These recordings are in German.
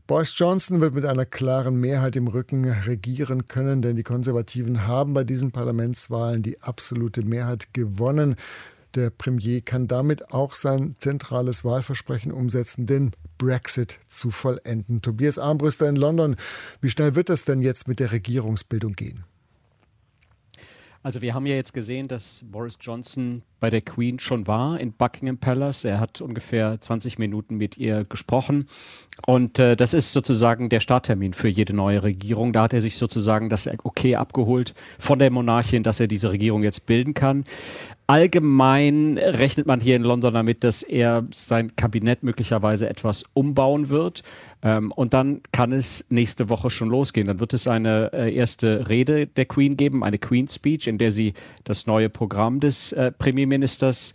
Boris Johnson wird mit einer klaren Mehrheit im Rücken regieren können, denn die Konservativen haben bei diesen Parlamentswahlen die absolute Mehrheit gewonnen. Der Premier kann damit auch sein zentrales Wahlversprechen umsetzen, den Brexit zu vollenden. Tobias Armbruster in London, wie schnell wird das denn jetzt mit der Regierungsbildung gehen? Also wir haben ja jetzt gesehen, dass Boris Johnson bei der Queen schon war in Buckingham Palace. Er hat ungefähr 20 Minuten mit ihr gesprochen. Und das ist sozusagen der Starttermin für jede neue Regierung. Da hat er sich sozusagen das Okay abgeholt von der Monarchin, dass er diese Regierung jetzt bilden kann. Allgemein rechnet man hier in London damit, dass er sein Kabinett möglicherweise etwas umbauen wird. Und dann kann es nächste Woche schon losgehen. Dann wird es eine erste Rede der Queen geben, eine Queen Speech, in der sie das neue Programm des Premierministers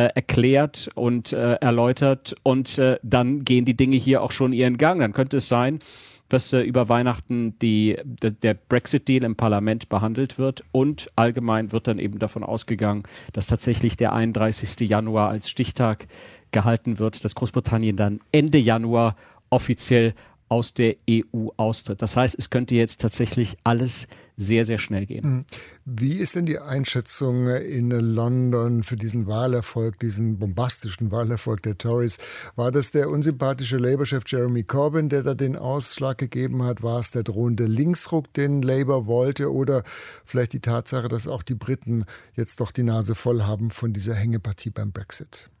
erklärt und erläutert. Und dann gehen die Dinge hier auch schon ihren Gang. Dann könnte es sein, dass über Weihnachten der Brexit-Deal im Parlament behandelt wird und allgemein wird dann eben davon ausgegangen, dass tatsächlich der 31. Januar als Stichtag gehalten wird, dass Großbritannien dann Ende Januar offiziell aus der EU austritt. Das heißt, es könnte jetzt tatsächlich alles sehr, sehr schnell gehen. Wie ist denn die Einschätzung in London für diesen Wahlerfolg, diesen bombastischen Wahlerfolg der Tories? War das der unsympathische Labour-Chef Jeremy Corbyn, der da den Ausschlag gegeben hat? War es der drohende Linksruck, den Labour wollte? Oder vielleicht die Tatsache, dass auch die Briten jetzt doch die Nase voll haben von dieser Hängepartie beim Brexit?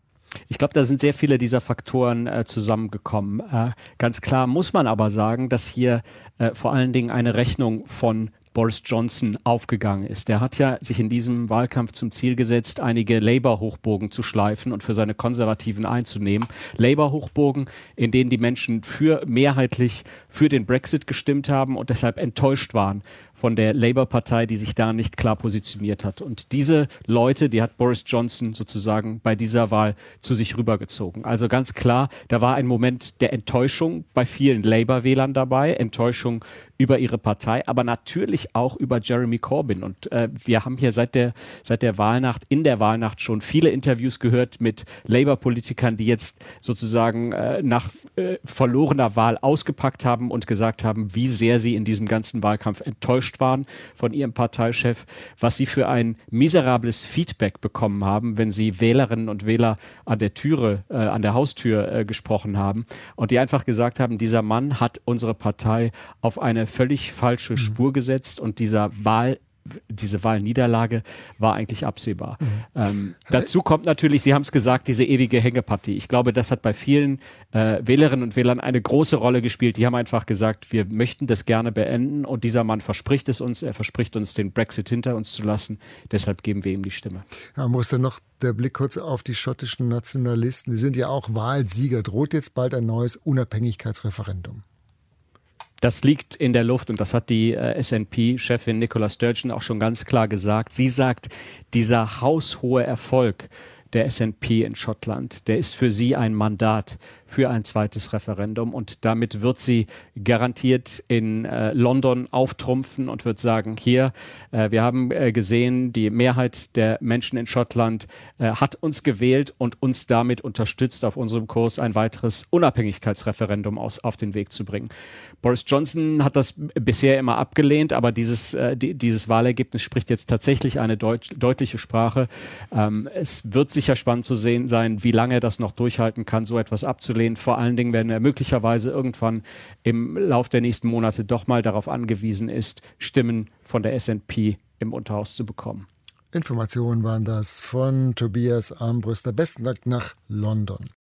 Ich glaube, da sind sehr viele dieser Faktoren zusammengekommen. Ganz klar muss man aber sagen, dass hier vor allen Dingen eine Rechnung von Boris Johnson aufgegangen ist. Der hat ja sich in diesem Wahlkampf zum Ziel gesetzt, einige Labour-Hochburgen zu schleifen und für seine Konservativen einzunehmen. Labour-Hochburgen, in denen die Menschen mehrheitlich für den Brexit gestimmt haben und deshalb enttäuscht waren von der Labour-Partei, die sich da nicht klar positioniert hat. Und diese Leute, die hat Boris Johnson sozusagen bei dieser Wahl zu sich rübergezogen. Also ganz klar, da war ein Moment der Enttäuschung bei vielen Labour-Wählern dabei, Enttäuschung über ihre Partei, aber natürlich auch über Jeremy Corbyn. Und wir haben hier seit der Wahlnacht, in der Wahlnacht schon viele Interviews gehört mit Labour-Politikern, die jetzt sozusagen nach verlorener Wahl ausgepackt haben und gesagt haben, wie sehr sie in diesem ganzen Wahlkampf enttäuscht waren von ihrem Parteichef, was sie für ein miserables Feedback bekommen haben, wenn sie Wählerinnen und Wähler an der Haustür gesprochen haben und die einfach gesagt haben, dieser Mann hat unsere Partei auf eine völlig falsche Spur gesetzt und diese Wahlniederlage war eigentlich absehbar. Dazu kommt natürlich, Sie haben es gesagt, diese ewige Hängepartie. Ich glaube, das hat bei vielen Wählerinnen und Wählern eine große Rolle gespielt. Die haben einfach gesagt, wir möchten das gerne beenden und dieser Mann verspricht es uns, er verspricht uns, den Brexit hinter uns zu lassen. Deshalb geben wir ihm die Stimme. Ja, muss dann noch der Blick kurz auf die schottischen Nationalisten. Die sind ja auch Wahlsieger. Droht jetzt bald ein neues Unabhängigkeitsreferendum? Das liegt in der Luft und das hat die SNP-Chefin Nicola Sturgeon auch schon ganz klar gesagt. Sie sagt, dieser haushohe Erfolg der SNP in Schottland, der ist für sie ein Mandat für ein zweites Referendum und damit wird sie garantiert in London auftrumpfen und wird sagen, hier, wir haben gesehen, die Mehrheit der Menschen in Schottland hat uns gewählt und uns damit unterstützt, auf unserem Kurs ein weiteres Unabhängigkeitsreferendum auf den Weg zu bringen. Boris Johnson hat das bisher immer abgelehnt, aber dieses Wahlergebnis spricht jetzt tatsächlich eine deutliche Sprache. Es wird sicher spannend zu sehen sein, wie lange er das noch durchhalten kann, so etwas abzulehnen. Vor allen Dingen, wenn er möglicherweise irgendwann im Lauf der nächsten Monate doch mal darauf angewiesen ist, Stimmen von der SNP im Unterhaus zu bekommen. Informationen waren das von Tobias Armbruster. Besten Dank nach London.